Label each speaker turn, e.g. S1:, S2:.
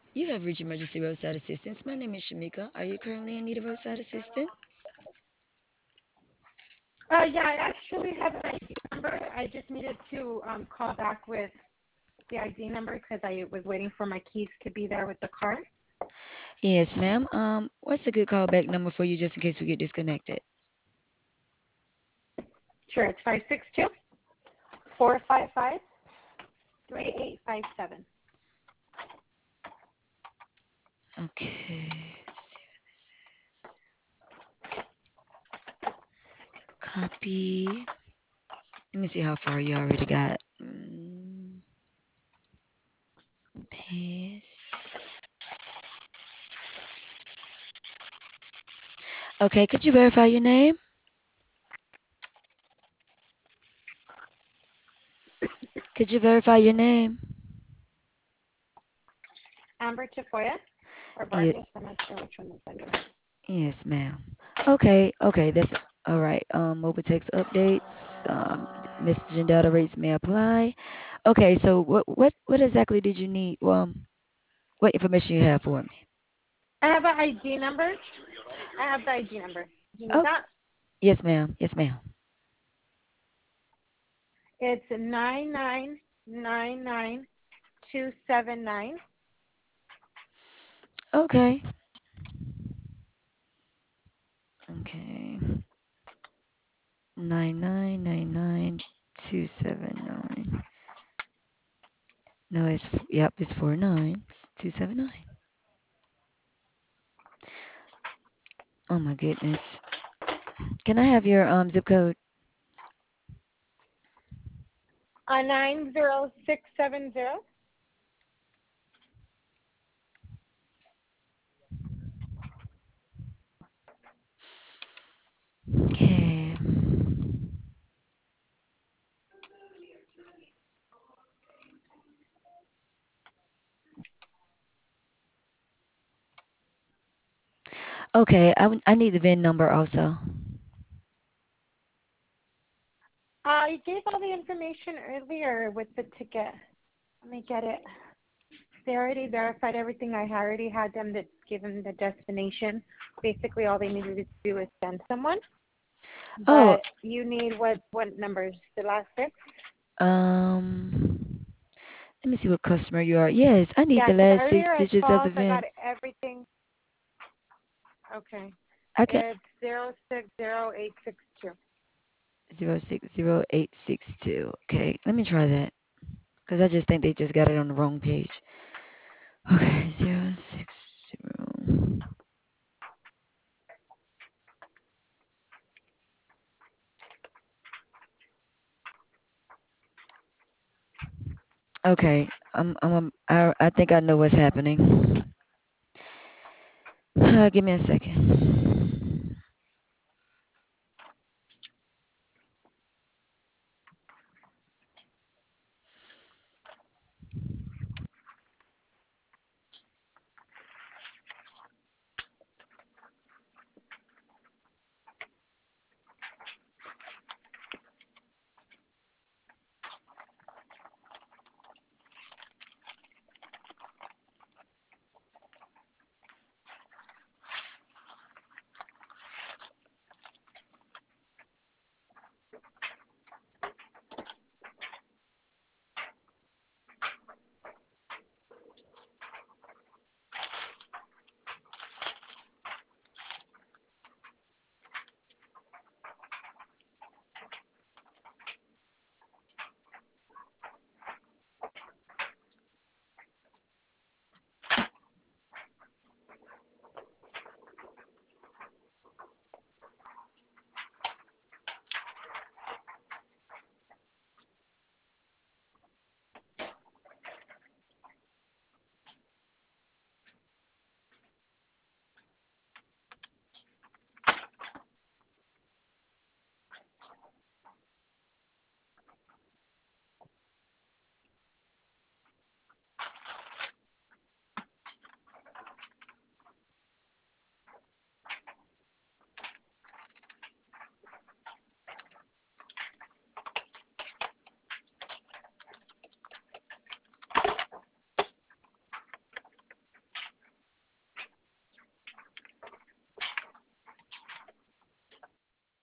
S1: You have reached emergency roadside assistance. My name is Shamika. Are you currently in need of roadside assistance?
S2: Yeah, I actually have an ID number. I just needed to call back with the ID number because I was waiting for my keys to be there with the car.
S1: Yes, ma'am. What's a good callback number for you just in case we get disconnected?
S2: Sure, it's 562-455-3857.
S1: Okay. Let's see what this is. Copy. Let me see how far you already got. Paste. Okay, could you verify your name? Could you verify your name?
S2: Amber Tafoya or
S1: Yeah,
S2: Vargas? I'm not sure which one is better.
S1: yes, ma'am. Okay, that's all right. Mobile text updates, messaging data rates may apply. Okay, so what exactly did you need? What information you have for me?
S2: I have an ID number. I have the ID number. Do you need
S1: Oh,
S2: that?
S1: yes, ma'am. Yes, ma'am.
S2: It's 9999279.
S1: Okay. Okay. 9999279. No, yep, it's 49279. Oh my goodness. Can I have your zip code?
S2: 90670.
S1: Okay. Okay, I need the VIN number also.
S2: You gave all the information earlier with the ticket. Let me get it. They already verified everything. I already had them that give them the destination. Basically, all they needed to do is send someone.
S1: Oh,
S2: But you need what numbers? The last six?
S1: um, let me see what customer you are. Yes, I need
S2: Yeah,
S1: the
S2: because
S1: last six
S2: earlier I
S1: digits of the
S2: called. I got
S1: VIN.
S2: everything. Okay.
S1: I can
S2: It's 060862.
S1: 060862. Okay, let me try that because I just think they just got it on the wrong page. Okay, 060. Okay, I think I know what's happening. Give me a second.